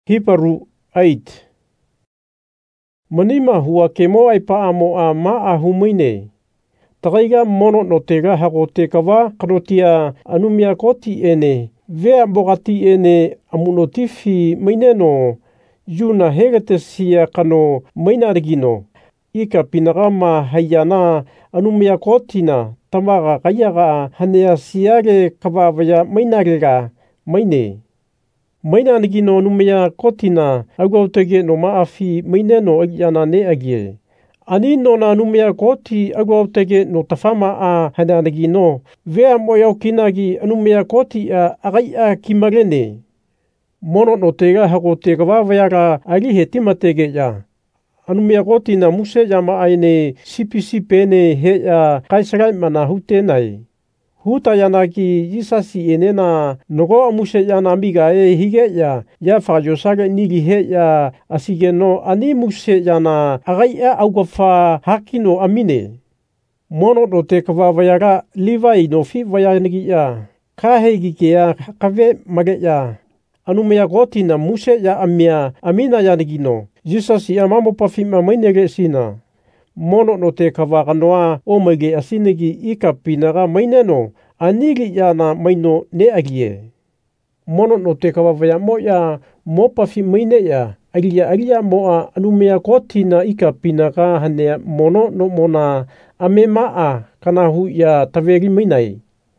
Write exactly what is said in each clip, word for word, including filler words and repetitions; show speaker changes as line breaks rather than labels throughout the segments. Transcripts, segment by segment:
Hebrew eight. Manima hua ke mo ai pa amo a ma a humine. Tagaiga mono no tega hago te kawa karotia anumia koti ene. Vea bogati ene amunotifi maineno. Yuna hegate sia kano mainarigino. Ika pinagama hayana anumia kotina. Tamaga kayaga hanea siage kawavaya mainariga. Maine. Maina nigino numia kotina agwautege no maafi maineno agiana ne agie. Ani no na numia koti agwautege no tafama a hana nigino. Vea moya kinagi anumia koti a agai a kimarene. Mono no tega hago tega wawayara alihe timatege ya. Anumia kotina muse yama aine sipi sipene he ya kaisarai mana hutenai. Huta yanaki yisasi enena nogo amuse yana amiga e hige ya ya fajosage nigi he ya asige no ani muse yana agai a augafa hakino amine. Mono no te kawawayara livai no fi vayanigi ya. Kahegi ke ya kave mage ya. Anumea gotina muse ya amia amina yanigino. Yisasi amamo pafima mainege sina. Mono no te kawakanoa o mege asinegi ika pinaga maineno anigi yana maino ne agie. Mono no te kawawaya moya mo pafi maine ya agia agia moa anumea kotina ika pinaga hanea mono no mona ame maa kana hu ya taveri mainai.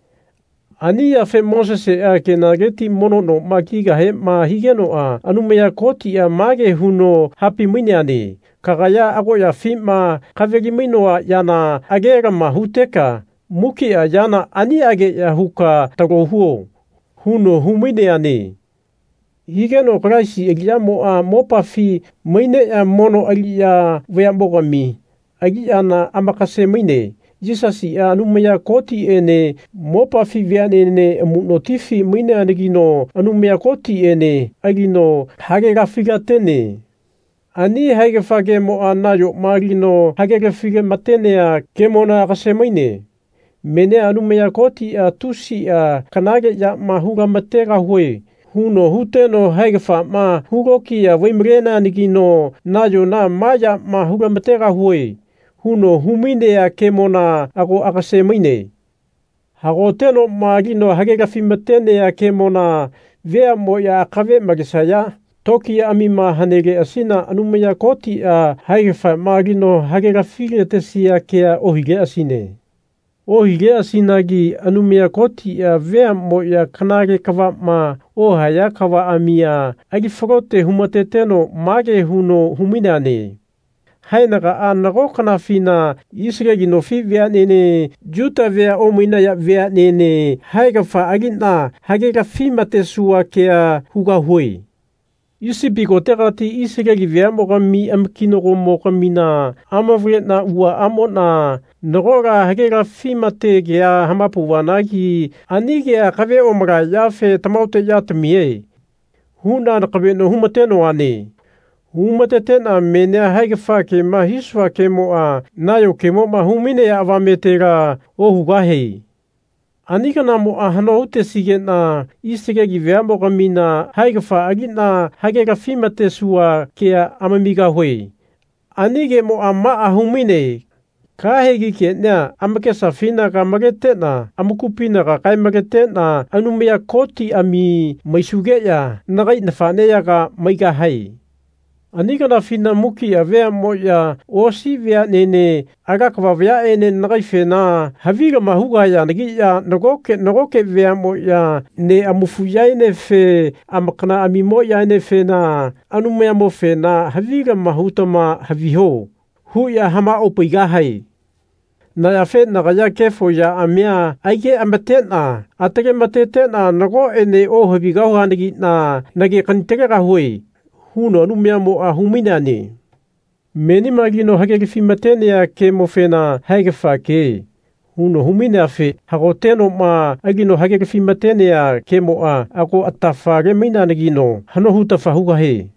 Ani ya fe Moses e a ke nageti mono no makiga he ma higeno a anumea koti a mage huno hapi mineani. Kagaya ako ya fima kavegi minoa yana agera mahuteka. Muki a yana ani age ya huka tago huo. Huno humineani. Higeno kraisi egiamo a mopafi mine a mono agia veambogami. Agiana amakase mine. Jisasi a anumea koti ene mopafi vianene munotifi mine anigino anumea koti ene agino hagera figatene. Ani hage fage mo anayo marino hage fige matenea kemona kasemaine. Mene anumea koti a tusi a kanage ya mahuga matera hue. Huno huteno hage fa ma hugoki a wimrena nigino nayo na maya mahuga matera hue. Huno humine a kemona ako akasemaine. Hago teno marino hage gafi matenea kemona vea moya kave magisaya. Toki amima hanege asina anumea koti a haigefa marino hagera fige tesia kea ohige asine. Ohige asinagi anumea koti a vea moya kanage kawa ma ohaya kawa amia agifrote humateteno mage huno huminane. Hainaga a nago kanafina isregi no fi vea nene juta vea omina ya vea nene haigefa agina hagera fimatesua kea huga hui. Isi biko tegati isiregi veamo kami amkinoro mo kamina amavretna ua amona nagora hagera fimate gea hamapu wanagi anige a kave omra yafe tamaute yatamie. Huna na kave no humateno ane. Humatetena menea haigefa ke mahiswa ke moa nayo ke mo mahumine ya avametera o hugahei. Anika na mo ahano ute sigena isiregi veamo kamina haigefa agina hagera fimate sua kea amamiga hui. Anige mo ama ahumine. Kahegi ke nea amake safina ka magetena amukupina ka kai magetena anumea koti ami maisugeya nagai nafaneya ka maiga hai. Anika na fina muki a vea moya osi vea nene agakwa vea ene nagaifena haviga mahuga ya nagia nagoke nagoke vea moya ne amufuya ene fe amakana amimoya ene fena anumea mo fena haviga mahutama haviho. Huya hama opiga hai. Na ya fe nagaya kefo ya amea aige amatena atake matetena nago ene o haviga hoanigi na nage kanitega hui. Huno anumea mo a huminane. Meni magino hagege fimatene ya ke mo fena haigefa ke. Huno humine fe hagoteno ma agino hagege fimatene ya ke mo a ako atafage minanegino hano hutafa huga he.